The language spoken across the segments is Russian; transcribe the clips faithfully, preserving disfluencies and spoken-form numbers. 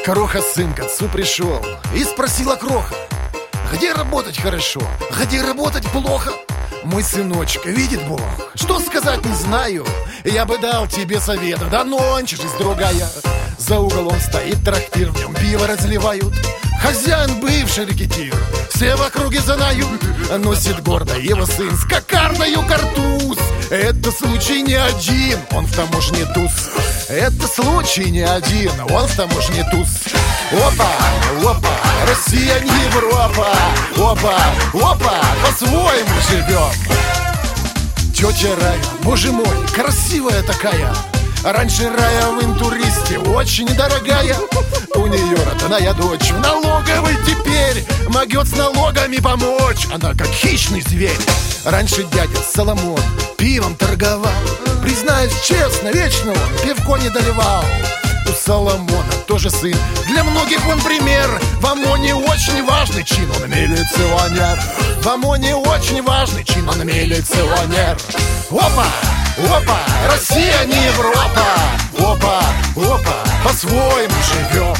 Кроха сын к отцу пришел и спросила Кроха: где работать хорошо, где работать плохо? Мой сыночек, видит Бог, что сказать не знаю. Я бы дал тебе совета, да нонче жизнь другая. За углом стоит трактир, в нем пиво разливают. Хозяин бывший рекетир, все в округе знают. Носит гордо его сын с кокардою картуз. Это случай не один, он в таможне туз. Это случай не один, он в таможне туз. Опа, опа, Россия не Европа. Опа, опа, по-своему живем. Тетя Рая, боже мой, красивая такая. Раньше Рая в интуристе очень дорогая. У нее родная дочь в налоговой теперь могет с налогами помочь. Она как хищный зверь. Раньше дядя Соломон пивом торговал. Признаюсь честно, вечно он пивко не доливал. У Соломона тоже сын, для многих он пример. В ОМОНе очень важный чин, он милиционер. В ОМОНе очень важный чин, он милиционер. Опа, опа, Россия не Европа. Опа, опа, по-своему живем.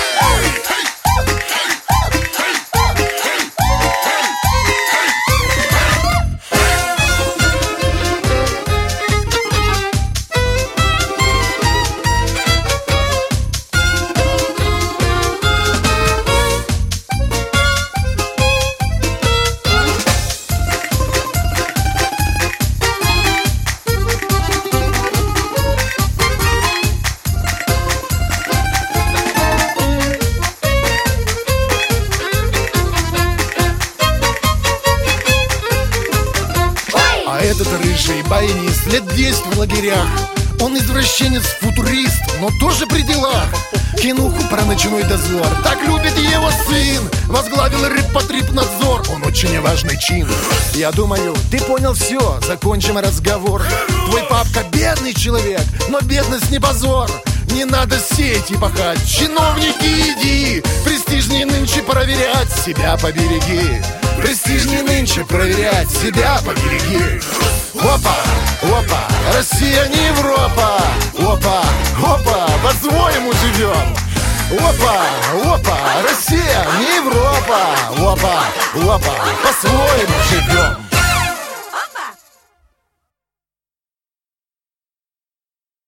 Этот рыжий баянист лет десять в лагерях. Он извращенец-футурист, но тоже при делах. Кинуху про ночной дозор так любит его сын. Возглавил рыбпотребнадзор, он очень важный чин. Я думаю, ты понял все, закончим разговор. Твой папка бедный человек, но бедность не позор. Не надо сеять и пахать, чиновники иди. Престижнее нынче проверять, себя побереги. Престижнее нынче проверять, себя побереги. Опа, опа, Россия не Европа. Опа, опа, по-своему живем. Опа, опа, Россия не Европа. Опа, опа, по-своему живем.